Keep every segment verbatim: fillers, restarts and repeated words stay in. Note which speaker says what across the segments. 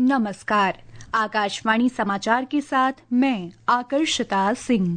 Speaker 1: नमस्कार। आकाशवाणी समाचार के साथ मैं आकर्षिता सिंह।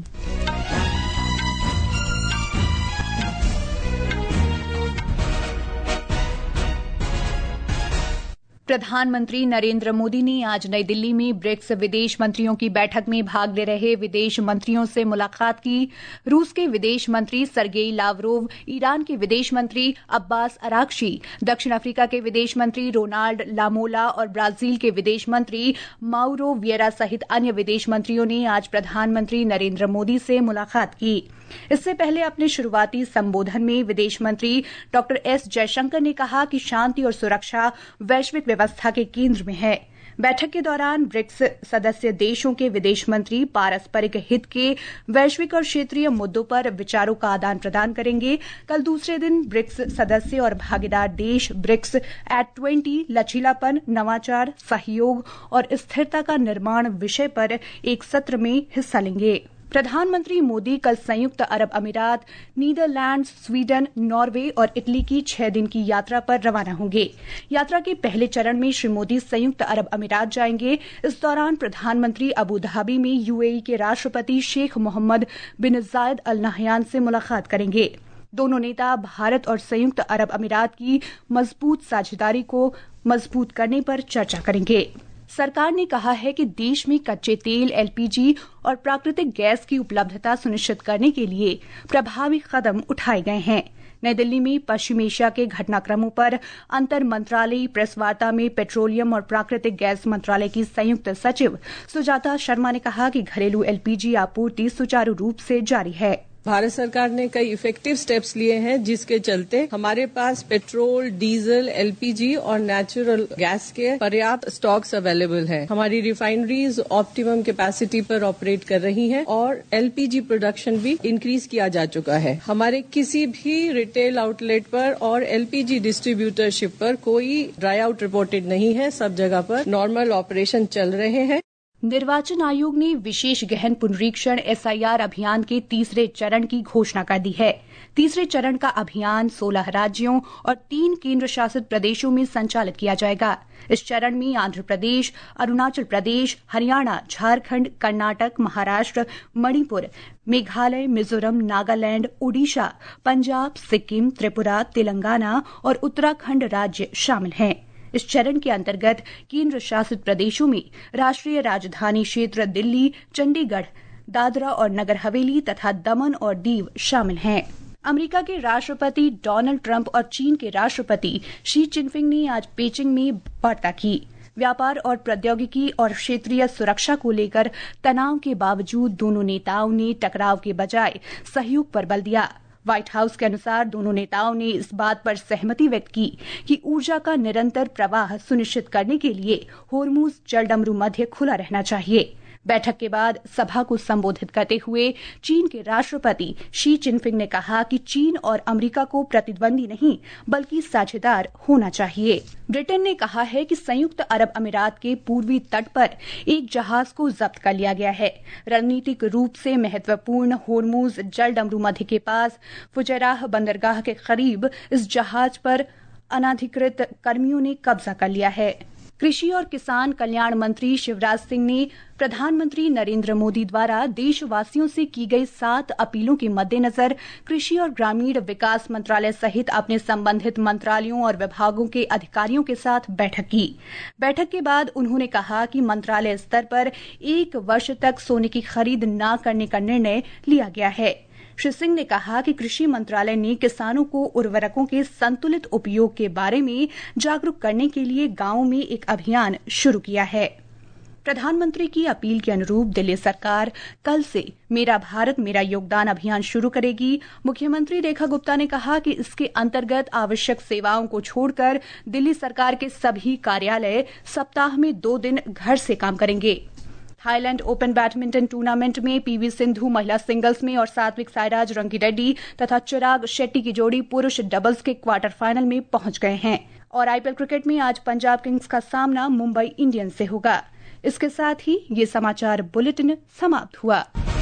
Speaker 1: प्रधानमंत्री नरेंद्र मोदी ने आज नई दिल्ली में ब्रिक्स विदेश मंत्रियों की बैठक में भाग ले रहे विदेश मंत्रियों से मुलाकात की। रूस के विदेश मंत्री सरगेई लावरोव, ईरान के विदेश मंत्री अब्बास अराक्ची, दक्षिण अफ्रीका के विदेश मंत्री रोनाल्ड लामोला और ब्राजील के विदेश मंत्री माउरो वियरा सहित अन्य विदेश मंत्रियों ने आज प्रधानमंत्री नरेंद्र मोदी से मुलाकात की। इससे पहले अपने शुरुआती संबोधन में विदेश मंत्री डॉक्टर एस जयशंकर ने कहा कि शांति और सुरक्षा वैश्विक व्यवस्था के केंद्र में है। बैठक के दौरान ब्रिक्स सदस्य देशों के विदेश मंत्री पारस्परिक हित के वैश्विक और क्षेत्रीय मुद्दों पर विचारों का आदान प्रदान करेंगे। कल दूसरे दिन ब्रिक्स सदस्य और भागीदार देश ब्रिक्स एट ट्वेंटी लचीलापन, नवाचार, सहयोग और स्थिरता का निर्माण विषय पर एक सत्र में हिस्सा लेंगे। प्रधानमंत्री मोदी कल संयुक्त अरब अमीरात, नीदरलैंड्स, स्वीडन, नॉर्वे और इटली की छह दिन की यात्रा पर रवाना होंगे। यात्रा के पहले चरण में श्री मोदी संयुक्त अरब अमीरात जाएंगे। इस दौरान प्रधानमंत्री अबू धाबी में यूएई के राष्ट्रपति शेख मोहम्मद बिन जायद अल नहयान से मुलाकात करेंगे। दोनों नेता भारत और संयुक्त अरब अमीरात की मजबूत साझेदारी को मजबूत करने पर चर्चा करेंगे। सरकार ने कहा है कि देश में कच्चे तेल, एलपीजी और प्राकृतिक गैस की उपलब्धता सुनिश्चित करने के लिए प्रभावी कदम उठाए गए हैं। नई दिल्ली में पश्चिम एशिया के घटनाक्रमों पर अंतर मंत्रालयी प्रेस वार्ता में पेट्रोलियम और प्राकृतिक गैस मंत्रालय की संयुक्त सचिव सुजाता शर्मा ने कहा कि घरेलू एलपीजी आपूर्ति सुचारू रूप से जारी है।
Speaker 2: भारत सरकार ने कई इफेक्टिव स्टेप्स लिए हैं जिसके चलते हमारे पास पेट्रोल, डीजल, एलपीजी और नेचुरल गैस के पर्याप्त स्टॉक्स अवेलेबल हैं। हमारी रिफाइनरीज ऑप्टिमम कैपेसिटी पर ऑपरेट कर रही हैं और एलपीजी प्रोडक्शन भी इंक्रीज किया जा चुका है। हमारे किसी भी रिटेल आउटलेट पर और एलपीजी डिस्ट्रीब्यूटरशिप पर कोई ड्राई आउट रिपोर्टेड नहीं है। सब जगह पर नॉर्मल ऑपरेशन चल रहे हैं।
Speaker 1: निर्वाचन आयोग ने विशेष गहन पुनरीक्षण एसआईआर अभियान के तीसरे चरण की घोषणा कर दी है। तीसरे चरण का अभियान सोलह राज्यों और तीन केंद्र शासित प्रदेशों में संचालित किया जाएगा। इस चरण में आंध्र प्रदेश, अरुणाचल प्रदेश, हरियाणा, झारखंड, कर्नाटक, महाराष्ट्र, मणिपुर, मेघालय, मिजोरम, नागालैंड, ओडिशा, पंजाब, सिक्किम, त्रिपुरा, तेलंगाना और उत्तराखंड राज्य शामिल हैं। इस चरण के अंतर्गत केंद्र शासित प्रदेशों में राष्ट्रीय राजधानी क्षेत्र दिल्ली, चंडीगढ़, दादरा और नगर हवेली तथा दमन और दीव शामिल हैं। अमेरिका के राष्ट्रपति डोनाल्ड ट्रंप और चीन के राष्ट्रपति शी जिनपिंग ने आज पेचिंग में वार्ता की। व्यापार और प्रौद्योगिकी और क्षेत्रीय सुरक्षा को लेकर तनाव के बावजूद दोनों नेताओं ने टकराव के बजाय सहयोग पर बल दिया। व्हाइट हाउस के अनुसार दोनों नेताओं ने इस बात पर सहमति व्यक्त की कि ऊर्जा का निरंतर प्रवाह सुनिश्चित करने के लिए होर्मुज जलडमरू मध्य खुला रहना चाहिए। बैठक के बाद सभा को संबोधित करते हुए चीन के राष्ट्रपति शी जिनपिंग ने कहा कि चीन और अमेरिका को प्रतिद्वंदी नहीं बल्कि साझेदार होना चाहिए। ब्रिटेन ने कहा है कि संयुक्त अरब अमीरात के पूर्वी तट पर एक जहाज को जब्त कर लिया गया है। रणनीतिक रूप से महत्वपूर्ण होर्मुज जलडमरू मध्य के पास फुजैराह बंदरगाह के करीब इस जहाज पर अनाधिकृत कर्मियों ने कब्जा कर लिया है। कृषि और किसान कल्याण मंत्री शिवराज सिंह ने प्रधानमंत्री नरेंद्र मोदी द्वारा देशवासियों से की गई सात अपीलों के मद्देनजर कृषि और ग्रामीण विकास मंत्रालय सहित अपने संबंधित मंत्रालयों और विभागों के अधिकारियों के साथ बैठक की। बैठक के बाद उन्होंने कहा कि मंत्रालय स्तर पर एक वर्ष तक सोने की खरीद न करने का निर्णय लिया गया है। श्री सिंह ने कहा कि कृषि मंत्रालय ने किसानों को उर्वरकों के संतुलित उपयोग के बारे में जागरूक करने के लिए गांवों में एक अभियान शुरू किया है। प्रधानमंत्री की अपील के अनुरूप दिल्ली सरकार कल से मेरा भारत मेरा योगदान अभियान शुरू करेगी। मुख्यमंत्री रेखा गुप्ता ने कहा कि इसके अंतर्गत आवश्यक सेवाओं को छोड़कर दिल्ली सरकार के सभी कार्यालय सप्ताह में दो दिन घर से काम करेंगे। थाईलैंड ओपन बैडमिंटन टूर्नामेंट में पीवी सिंधु महिला सिंगल्स में और सात्विक साईराज रंकीरेड्डी तथा चिराग शेट्टी की जोड़ी पुरुष डबल्स के क्वार्टर फाइनल में पहुंच गए हैं। और आईपीएल क्रिकेट में आज पंजाब किंग्स का सामना मुंबई इंडियंस से होगा। इसके साथ ही ये समाचार बुलेटिन समाप्त हुआ।